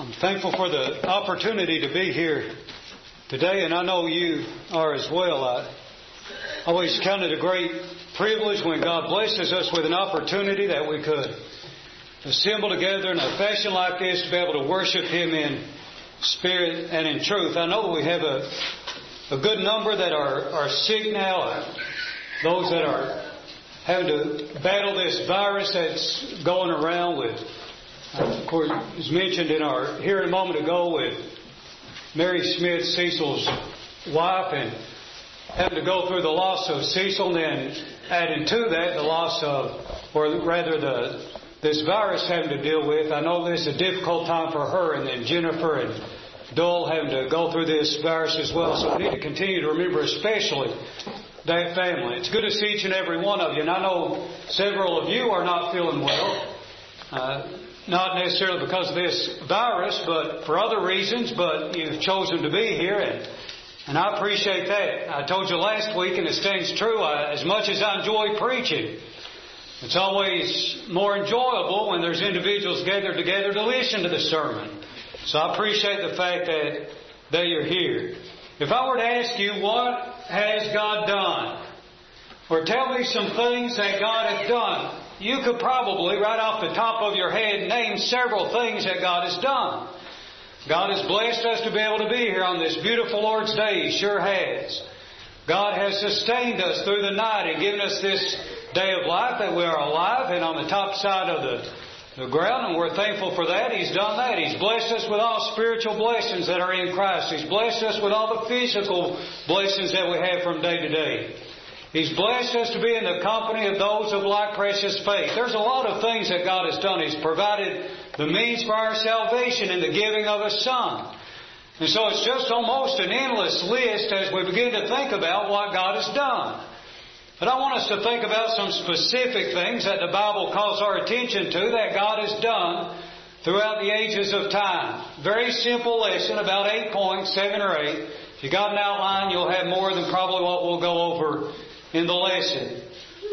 I'm thankful for the opportunity to be here today, and I know you are as well. I always count it a great privilege when God blesses us with an opportunity that we could assemble together in a fashion like this to be able to worship Him in spirit and in truth. I know that we have a good number that are sick now, those that are having to battle this virus that's going around with, of course, as mentioned in our hearing a moment ago with Mary Smith, Cecil's wife, and having to go through the loss of Cecil, and then adding to that the loss of, or rather this virus having to deal with. I know this is a difficult time for her, and then Jennifer and Dole having to go through this virus as well. So we need to continue to remember especially that family. It's good to see each and every one of you, and I know several of you are not feeling well. Not necessarily because of this virus, but for other reasons, but you've chosen to be here, and I appreciate that. I told you last week, and it stands true, as much as I enjoy preaching, it's always more enjoyable when there's individuals gathered together to listen to the sermon. So I appreciate the fact that you're here. If I were to ask you, what has God done? Or tell me some things that God has done, you could probably, right off the top of your head, name several things that God has done. God has blessed us to be able to be here on this beautiful Lord's Day. He sure has. God has sustained us through the night and given us this day of life that we are alive and on the top side of the ground, and we're thankful for that. He's done that. He's blessed us with all spiritual blessings that are in Christ. He's blessed us with all the physical blessings that we have from day to day. He's blessed us to be in the company of those of like precious faith. There's a lot of things that God has done. He's provided the means for our salvation in the giving of a Son. And so it's just almost an endless list as we begin to think about what God has done. But I want us to think about some specific things that the Bible calls our attention to that God has done throughout the ages of time. Very simple lesson, about 8 points, 7 or 8. If you got an outline, you'll have more than probably what we'll go over in the lesson.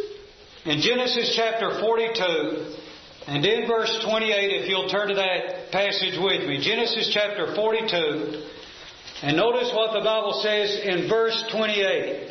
In Genesis chapter 42, and in verse 28, if you'll turn to that passage with me. Genesis chapter 42, and notice what the Bible says in verse 28.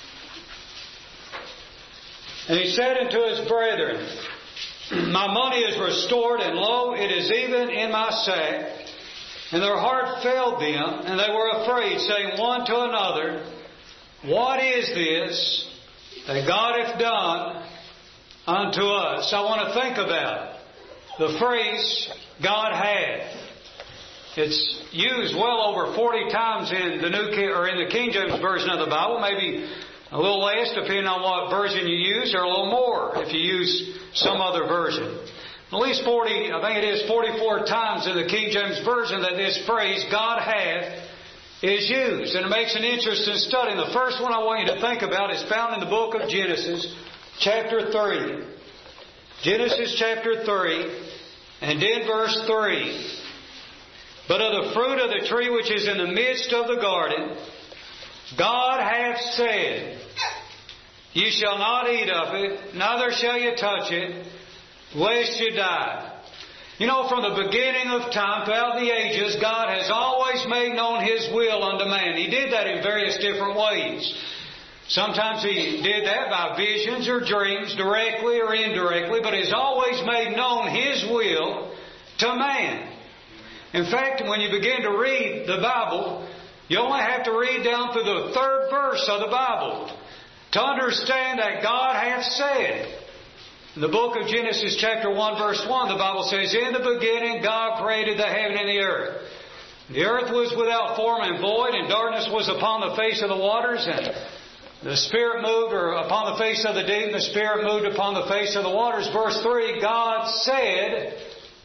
And he said unto his brethren, My money is restored, and lo, it is even in my sack. And their heart failed them, and they were afraid, saying one to another, What is this that God hath done unto us? I want to think about the phrase, God hath. It's used well over 40 times in the King James Version of the Bible, maybe a little less depending on what version you use, or a little more if you use some other version. At least 40, I think it is 44 times in the King James Version that this phrase, God hath, is used. And it makes an interesting study. And the first one I want you to think about is found in the book of Genesis, chapter 3. Genesis chapter 3, and in verse 3. But of the fruit of the tree which is in the midst of the garden, God hath said, Ye shall not eat of it, neither shall you touch it, lest you die. You know, from the beginning of time, throughout the ages, God has always made known His will unto man. He did that in various different ways. Sometimes He did that by visions or dreams, directly or indirectly, but He's always made known His will to man. In fact, when you begin to read the Bible, you only have to read down through the 3rd verse of the Bible to understand that God hath said. In the book of Genesis chapter 1 verse 1, the Bible says, In the beginning God created the heaven and the earth. The earth was without form and void, and darkness was upon the face of the waters, and the Spirit moved, or upon the face of the deep, and the Spirit moved upon the face of the waters. Verse 3, God said,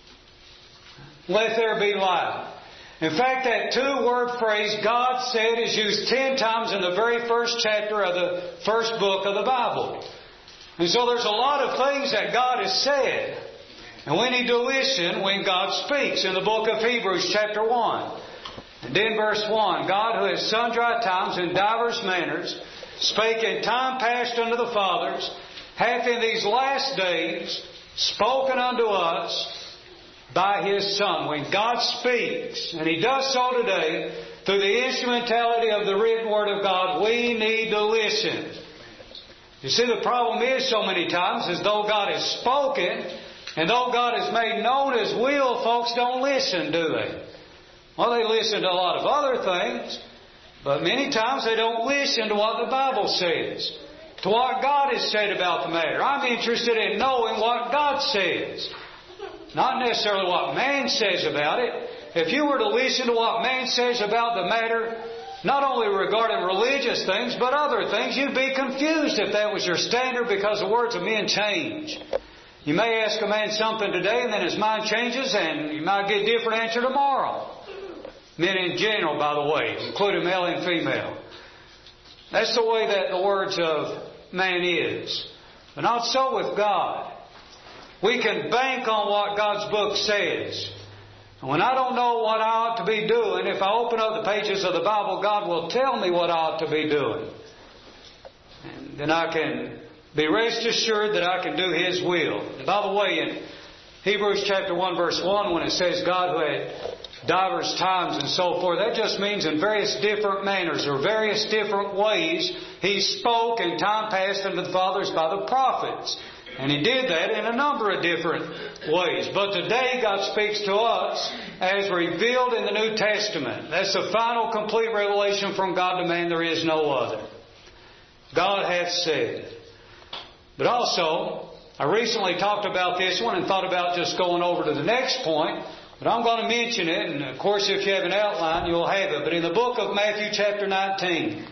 Let there be light. In fact, that 2-word phrase, God said, is used 10 times in the very first chapter of the first book of the Bible. And so there's a lot of things that God has said. And we need to listen when God speaks. In the book of Hebrews chapter 1. And in verse 1, God, who has sundry times in divers manners spake in time past unto the fathers, hath in these last days spoken unto us by His Son. When God speaks, and He does so today, through the instrumentality of the written Word of God, we need to listen. You see, the problem is so many times, as though God has spoken, and though God has made known His will, folks don't listen, do they? Well, they listen to a lot of other things, but many times they don't listen to what the Bible says, to what God has said about the matter. I'm interested in knowing what God says, not necessarily what man says about it. If you were to listen to what man says about the matter, not only regarding religious things, but other things, you'd be confused if that was your standard, because the words of men change. You may ask a man something today, and then his mind changes, and you might get a different answer tomorrow. Men in general, by the way, including male and female. That's the way that the words of man is. But not so with God. We can bank on what God's book says. And when I don't know what I ought to be doing, if I open up the pages of the Bible, God will tell me what I ought to be doing. And then I can be rest assured that I can do His will. And by the way, in Hebrews chapter 1 verse 1, when it says God who had divers times and so forth, that just means in various different manners or various different ways He spoke in time past unto the fathers by the prophets. And He did that in a number of different ways. But today God speaks to us as revealed in the New Testament. That's the final complete revelation from God to man. There is no other. God hath said. But also, I recently talked about this one and thought about just going over to the next point. But I'm going to mention it, and of course if you have an outline, you'll have it. But in the book of Matthew chapter 19,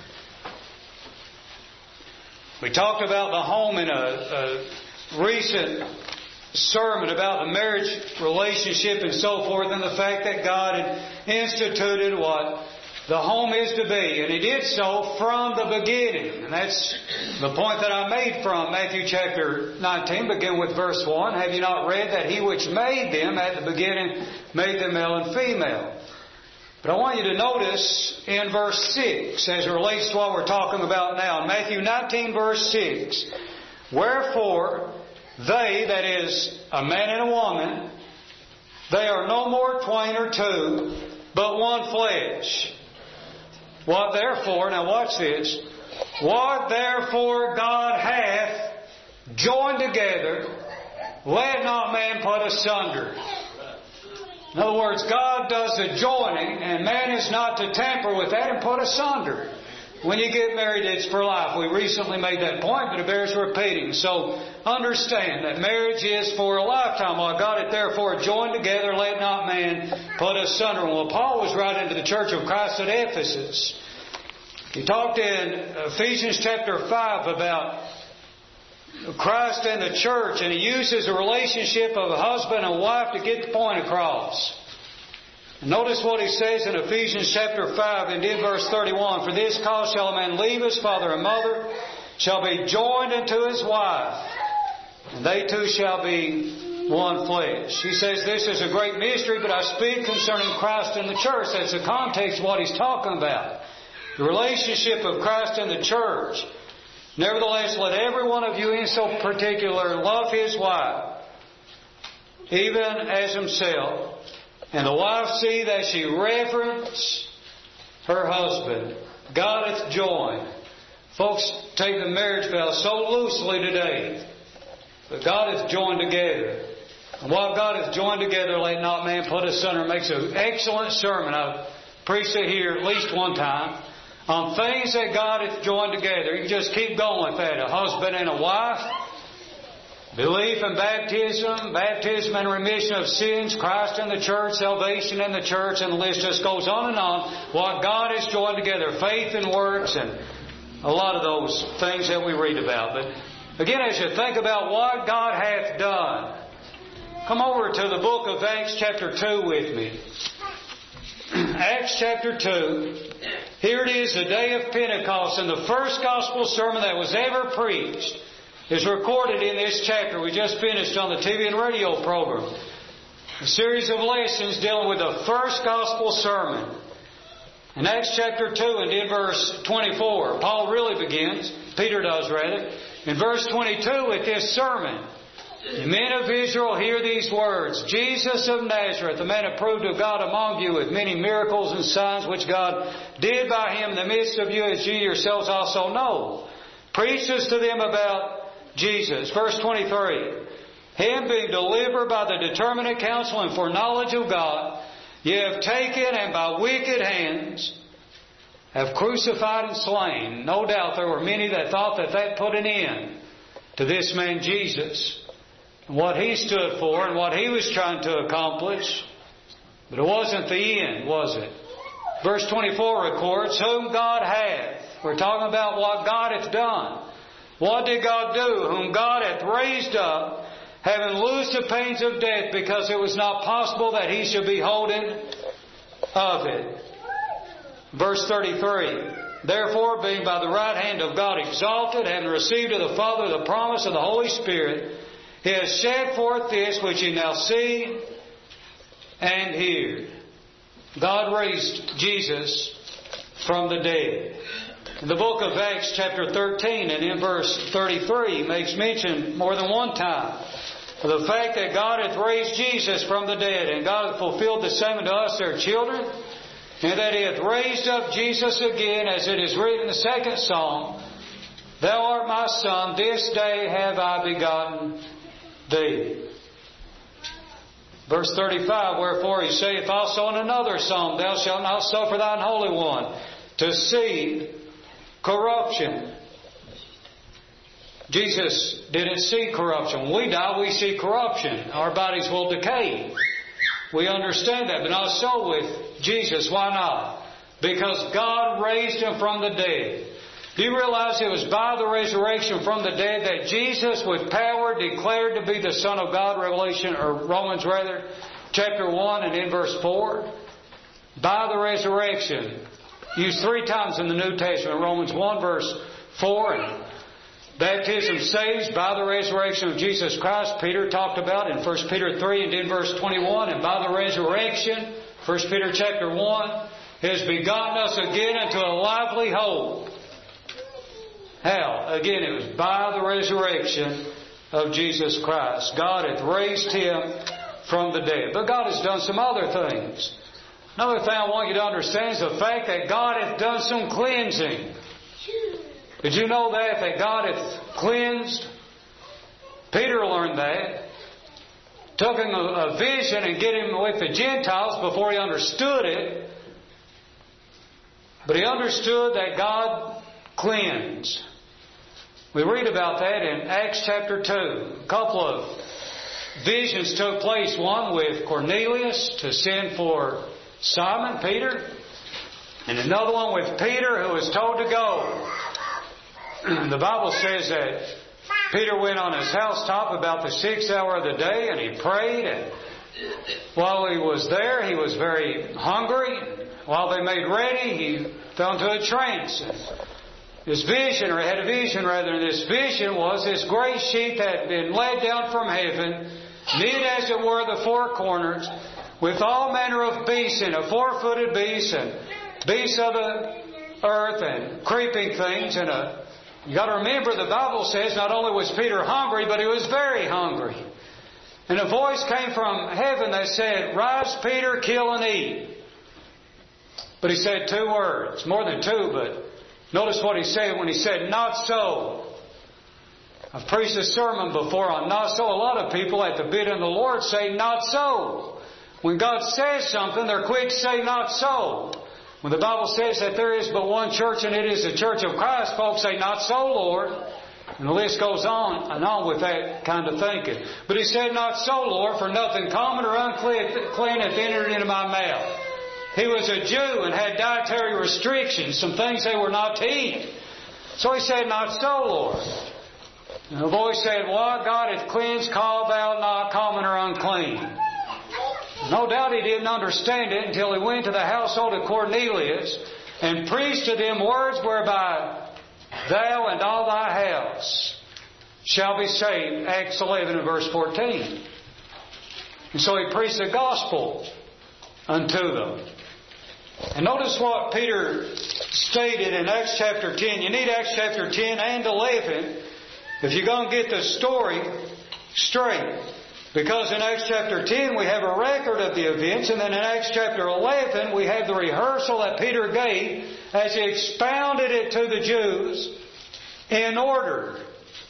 we talked about the home in a recent sermon about the marriage relationship and so forth, and the fact that God had instituted what the home is to be. And He did so from the beginning. And that's the point that I made from Matthew chapter 19, begin with verse 1. Have you not read that He which made them at the beginning made them male and female? But I want you to notice in verse 6, as it relates to what we're talking about now, in Matthew 19 verse 6, wherefore they, that is, a man and a woman, they are no more twain or two, but one flesh. What therefore, now watch this, what therefore God hath joined together, let not man put asunder. In other words, God does the joining, and man is not to tamper with that and put asunder. When you get married, it's for life. We recently made that point, but it bears repeating. So understand that marriage is for a lifetime. What God hath therefore joined together, let not man put asunder. Well, Paul was writing to the church of Christ at Ephesus. He talked in Ephesians chapter 5 about Christ and the church, and he uses the relationship of a husband and wife to get the point across. Notice what he says in Ephesians chapter 5 and in verse 31. For this cause shall a man leave his father and mother, shall be joined unto his wife, and they two shall be one flesh. He says this is a great mystery, but I speak concerning Christ and the church. That's the context of what he's talking about. The relationship of Christ and the church. Nevertheless, let every one of you in so particular love his wife, even as himself, and the wife see that she reverence her husband. God hath joined. Folks take the marriage vow so loosely today. But God hath joined together. And what God hath joined together, let not man put asunder. Makes an excellent sermon. I've preached it here at least one time. On things that God hath joined together. You can just keep going with that. A husband and a wife. Belief and baptism. Baptism and remission of sins. Christ and the church. Salvation in the church. And the list just goes on and on. What God has joined together. Faith and works. And a lot of those things that we read about. But again, as you think about what God hath done, come over to the book of Acts chapter 2 with me. Acts chapter 2. Here it is, the day of Pentecost, and the first gospel sermon that was ever preached is recorded in this chapter. We just finished on the TV and radio program. A series of lessons dealing with the first gospel sermon. In Acts chapter 2 and in verse 24, Paul really begins, Peter does rather, in verse 22 with this sermon. The men of Israel, hear these words. Jesus of Nazareth, the man approved of God among you with many miracles and signs which God did by Him in the midst of you, as you yourselves also know. Preaches to them about Jesus. Verse 23. Him being delivered by the determinate counsel and foreknowledge of God, ye have taken and by wicked hands have crucified and slain. No doubt there were many that thought that put an end to this man Jesus, and what He stood for and what He was trying to accomplish. But it wasn't the end, was it? Verse 24 records, whom God hath. We're talking about what God hath done. What did God do? Whom God hath raised up, having loosed the pains of death, because it was not possible that He should be holden of it. Verse 33. Therefore, being by the right hand of God exalted, having received of the Father the promise of the Holy Spirit, He has shed forth this which ye now see and hear. God raised Jesus from the dead. In the book of Acts chapter 13 and in verse 33, He makes mention more than one time of the fact that God hath raised Jesus from the dead, and God hath fulfilled the same unto us, their children, and that He hath raised up Jesus again, as it is written in the second psalm, Thou art my Son, this day have I begotten Thee. Verse 35, Wherefore He saith also in another psalm, Thou shalt not suffer Thine Holy One to see corruption. Jesus didn't see corruption. When we die, we see corruption. Our bodies will decay. We understand that, but not so with Jesus. Why not? Because God raised Him from the dead. Do you realize it was by the resurrection from the dead that Jesus with power declared to be the Son of God, Romans chapter 1 and in verse 4? By the resurrection. Used 3 times in the New Testament. Romans 1 verse 4 and baptism saves by the resurrection of Jesus Christ. Peter talked about in 1 Peter 3 and in verse 21. And by the resurrection, 1 Peter chapter 1, has begotten us again unto a lively hope. How? Again, it was by the resurrection of Jesus Christ. God hath raised Him from the dead. But God has done some other things. Another thing I want you to understand is the fact that God hath done some cleansing. Did you know that God hath cleansed? Peter learned that. Took him a vision and get him with the Gentiles before he understood it. But he understood that God cleansed. We read about that in Acts chapter 2. A couple of visions took place. One with Cornelius to send for Simon, Peter. And another one with Peter, who was told to go. The Bible says that Peter went on his housetop about the 6th hour of the day and he prayed. And while he was there, he was very hungry. While they made ready, he fell into a trance. His vision, or had a vision rather, and this vision was this great sheet that had been laid down from heaven, knit as it were the 4 corners, with all manner of beasts in it, 4-footed beasts and beasts of the earth and creeping things. And you got to remember, the Bible says not only was Peter hungry, but he was very hungry. And a voice came from heaven that said, Rise, Peter, kill and eat. But he said 2 words, more than 2, but notice what he said when he said, Not so. I've preached a sermon before on not so. A lot of people at the bidding of the Lord say, Not so. When God says something, they're quick to say, Not so. When the Bible says that there is but one church and it is the church of Christ, folks say, Not so, Lord. And the list goes on and on with that kind of thinking. But he said, Not so, Lord, for nothing common or unclean hath entered into my mouth. He was a Jew and had dietary restrictions, some things they were not to eat. So he said, Not so, Lord. And the voice said, What God hath cleansed, call thou not common or unclean. No doubt he didn't understand it until he went to the household of Cornelius and preached to them words whereby thou and all thy house shall be saved. Acts 11 and verse 14. And so he preached the gospel unto them. And notice what Peter stated in Acts chapter 10. You need Acts chapter 10 and 11 if you're going to get the story straight. Because in Acts chapter 10 we have a record of the events, and then in Acts chapter 11 we have the rehearsal that Peter gave as he expounded it to the Jews in order.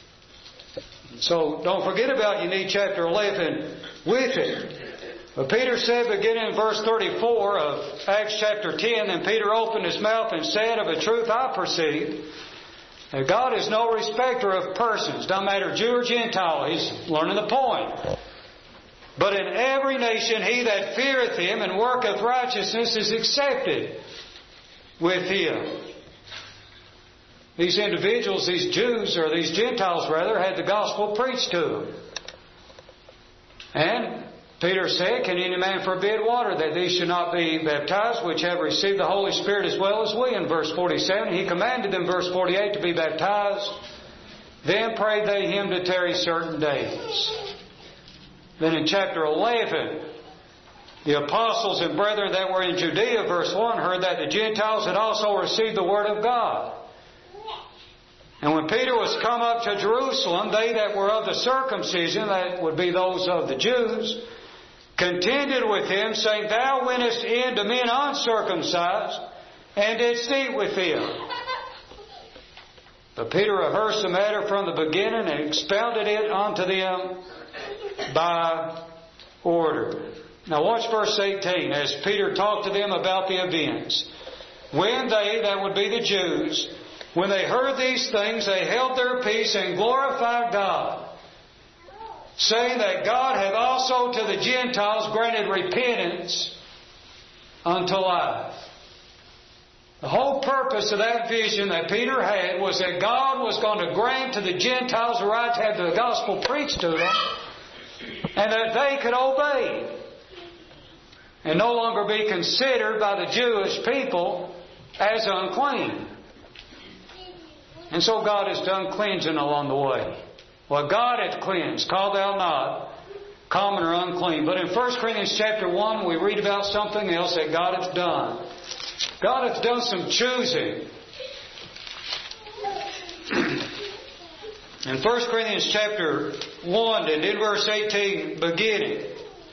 So don't forget about you need chapter 11 with it. But Peter said, beginning in verse 34 of Acts chapter 10, "Then Peter opened his mouth and said, Of a truth I perceive that God is no respecter of persons." Doesn't matter Jew or Gentile. He's learning the point. "But in every nation he that feareth him and worketh righteousness is accepted with him." These individuals, these Jews, or these Gentiles rather, had the gospel preached to them. And Peter said, "Can any man forbid water that these should not be baptized, which have received the Holy Spirit as well as we?" In verse 47, he commanded them, verse 48, to be baptized. Then prayed they him to tarry certain days. Then in chapter 11, the apostles and brethren that were in Judea, verse 1, heard that the Gentiles had also received the word of God. And when Peter was come up to Jerusalem, they that were of the circumcision, that would be those of the Jews, contended with him, saying, "Thou wentest in to men uncircumcised, and didst eat with them." But Peter rehearsed the matter from the beginning and expounded it unto them by order. Now watch verse 18 as Peter talked to them about the events. "When they," that would be the Jews, "when they heard these things, they held their peace and glorified God, saying that God hath also to the Gentiles granted repentance unto life." The whole purpose of that vision that Peter had was that God was going to grant to the Gentiles the right to have the gospel preached to them, and that they could obey and no longer be considered by the Jewish people as unclean. And so God has done cleansing along the way. What God hath cleansed, call thou not common or unclean. But in 1 Corinthians chapter 1, we read about something else that God hath done. God hath done some choosing. In 1 Corinthians chapter 1 and in verse 18 beginning,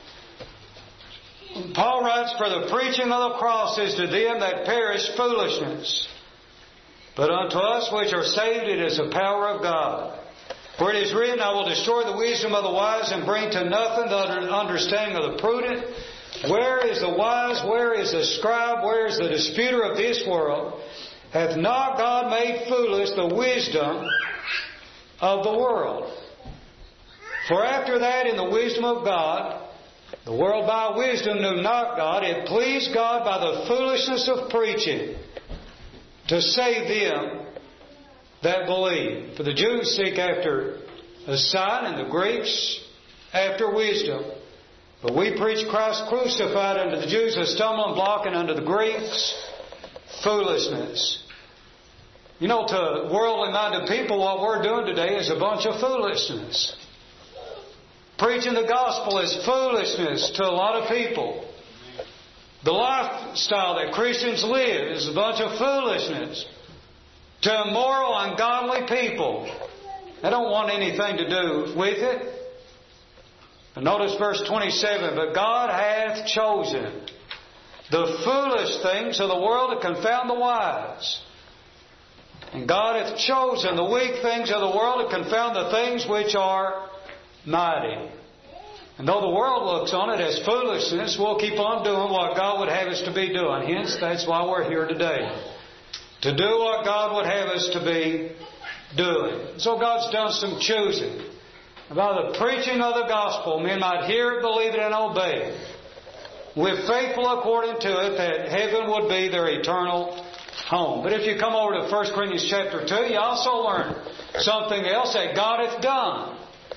Paul writes, "For the preaching of the cross is to them that perish foolishness, but unto us which are saved it is the power of God. For it is written, I will destroy the wisdom of the wise and bring to nothing the understanding of the prudent. Where is the wise? Where is the scribe? Where is the disputer of this world? Hath not God made foolish the wisdom of the world? For after that in the wisdom of God, the world by wisdom knew not God. It pleased God by the foolishness of preaching to save them that believe. For the Jews seek after a sign, and the Greeks after wisdom. But we preach Christ crucified unto the Jews a stumbling block, and unto the Greeks foolishness." You know, to worldly minded people, what we're doing today is a bunch of foolishness. Preaching the gospel is foolishness to a lot of people. The lifestyle that Christians live is a bunch of foolishness to immoral, ungodly people. They don't want anything to do with it. But notice verse 27, "But God hath chosen the foolish things of the world to confound the wise. And God hath chosen the weak things of the world to confound the things which are mighty." And though the world looks on it as foolishness, we'll keep on doing what God would have us to be doing. Hence, that's why we're here today. To do what God would have us to be doing. So God's done some choosing. By the preaching of the gospel, men might hear it, believe it, and obey it. With faithful according to it, that heaven would be their eternal home. But if you come over to 1 Corinthians chapter 2, you also learn something else that God hath done.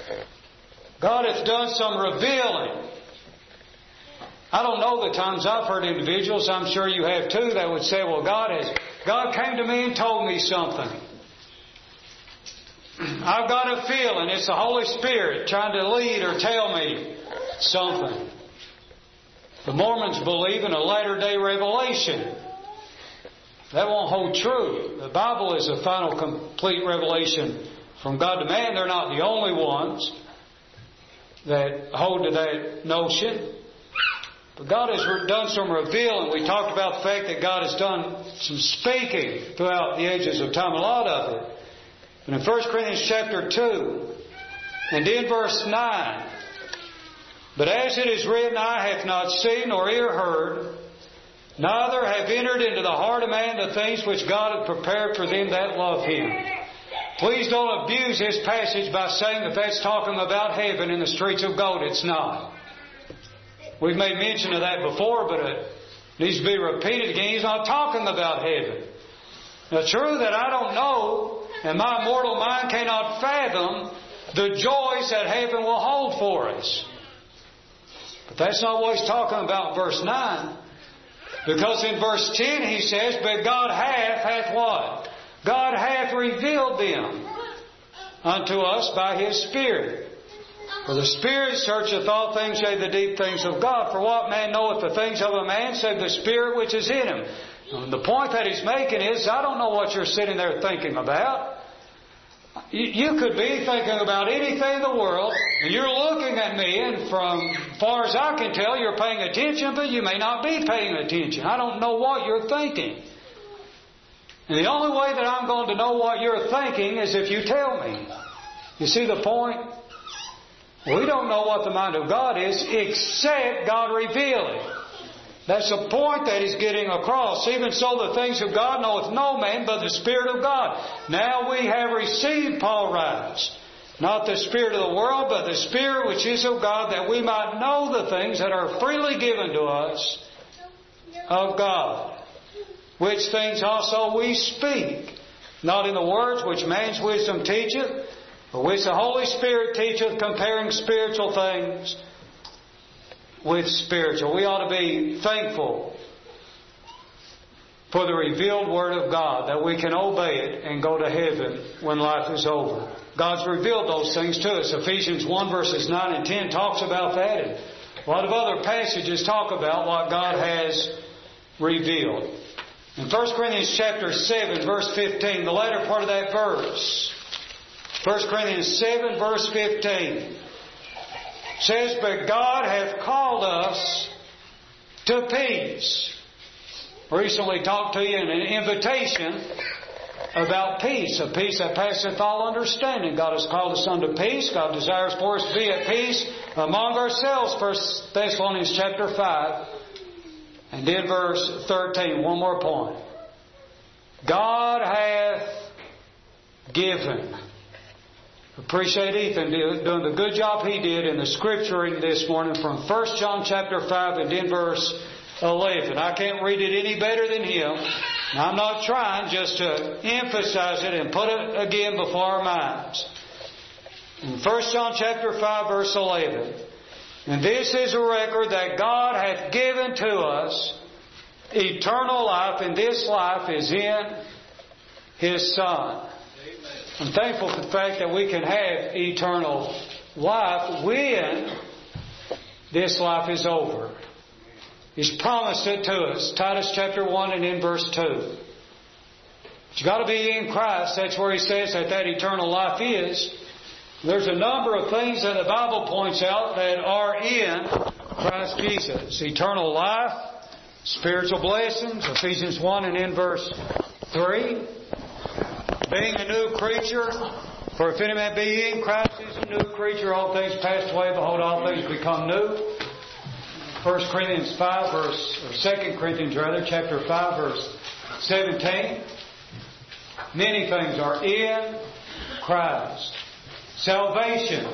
God hath done some revealing. I don't know the times I've heard individuals, I'm sure you have too, that would say, "Well, God came to me and told me something. I've got a feeling it's the Holy Spirit trying to lead or tell me something." The Mormons believe in a latter-day revelation. That won't hold true. The Bible is a final, complete revelation from God to man. They're not the only ones. that hold to that notion. But God has done some revealing. We talked about the fact that God has done some speaking throughout the ages of time, a lot of it. But in 1 Corinthians chapter 2, and in verse 9, but as it is written, eye hath not seen nor ear heard, neither have entered into the heart of man the things which God hath prepared for them that love Him. Please don't abuse this passage by saying that that's talking about heaven in the streets of gold. It's not. We've made mention of that before, but it needs to be repeated again. He's not talking about heaven. Now, it's true that I don't know, and my mortal mind cannot fathom the joys that heaven will hold for us. But that's not what he's talking about in verse 9. Because in verse 10 he says, but God hath what? God hath revealed them unto us by His Spirit. For the Spirit searcheth all things, yea, the deep things of God. For what man knoweth the things of a man, save the Spirit which is in him? And the point that he's making is, I don't know what you're sitting there thinking about. You could be thinking about anything in the world, and you're looking at me, and from far as I can tell, you're paying attention, but you may not be paying attention. I don't know what you're thinking. And the only way that I'm going to know what you're thinking is if you tell me. You see the point? We don't know what the mind of God is except God reveal it. That's the point that he's getting across. Even so, the things of God knoweth no man but the Spirit of God. Now we have received, Paul writes, not the spirit of the world, but the Spirit which is of God, that we might know the things that are freely given to us of God. Which things also we speak, not in the words which man's wisdom teacheth, but which the Holy Spirit teacheth, comparing spiritual things with spiritual. We ought to be thankful for the revealed Word of God, that we can obey it and go to heaven when life is over. God's revealed those things to us. Ephesians 1 verses 9 and 10 talks about that, and a lot of other passages talk about what God has revealed. In 1 Corinthians chapter 7 verse 15, the latter part of that verse, 1 Corinthians 7 verse 15, says, but God hath called us to peace. Recently talked to you in an invitation about peace, a peace that passeth all understanding. God has called us unto peace. God desires for us to be at peace among ourselves. 1 Thessalonians chapter 5 and in verse 13, one more point. God hath given. Appreciate Ethan doing the good job he did in the scripturing this morning from 1 John chapter 5 and in verse 11. I can't read it any better than him. Now, I'm not trying, just to emphasize it and put it again before our minds. In 1 John chapter 5 verse 11. And this is a record that God hath given to us eternal life, and this life is in His Son. I'm thankful for the fact that we can have eternal life when this life is over. He's promised it to us. Titus chapter 1 and in verse 2. But you've got to be in Christ. That's where he says that eternal life is. There's a number of things that the Bible points out that are in Christ Jesus. Eternal life, spiritual blessings, Ephesians 1 and in verse 3. Being a new creature, for if any man be in Christ, he is a new creature. All things passed away, behold, all things become new. 1 Corinthians 5 verse, or 2 Corinthians rather, chapter 5 verse 17. Many things are in Christ. Salvation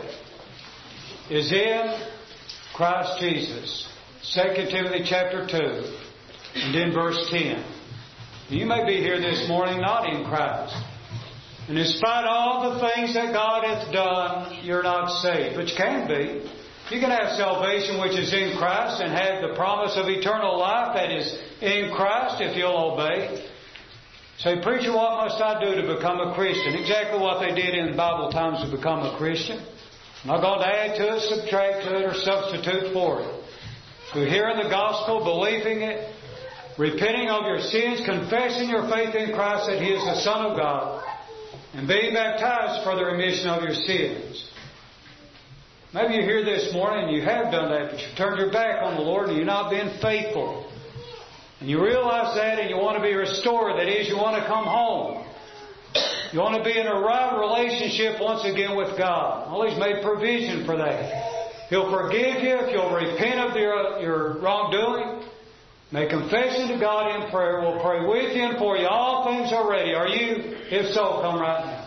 is in Christ Jesus. 2 Timothy chapter 2 and in verse 10. You may be here this morning not in Christ. And in spite of all the things that God hath done, you're not saved. But you can be. You can have salvation which is in Christ and have the promise of eternal life that is in Christ if you'll obey. Say, preacher, what must I do to become a Christian? Exactly what they did in Bible times to become a Christian. I'm not going to add to it, subtract to it, or substitute for it. Through hearing the gospel, believing it, repenting of your sins, confessing your faith in Christ that He is the Son of God, and being baptized for the remission of your sins. Maybe you're here this morning and you have done that, but you've turned your back on the Lord and you've not been faithful. And you realize that and you want to be restored. That is, you want to come home. You want to be in a right relationship once again with God. Well, He's made provision for that. He'll forgive you if you'll repent of your wrongdoing. Make confession to God in prayer. We'll pray with you and for you. All things are ready. Are you? If so, come right now.